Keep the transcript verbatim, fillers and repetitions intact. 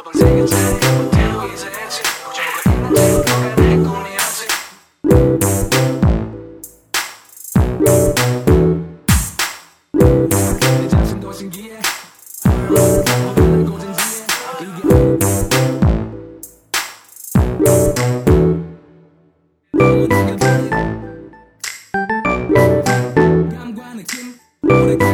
생각해 태우기 전에지 걱정과 있는 채로 내 꿈이었지 내 자신도 신기해 어느 곳인지 이게 감과 느낌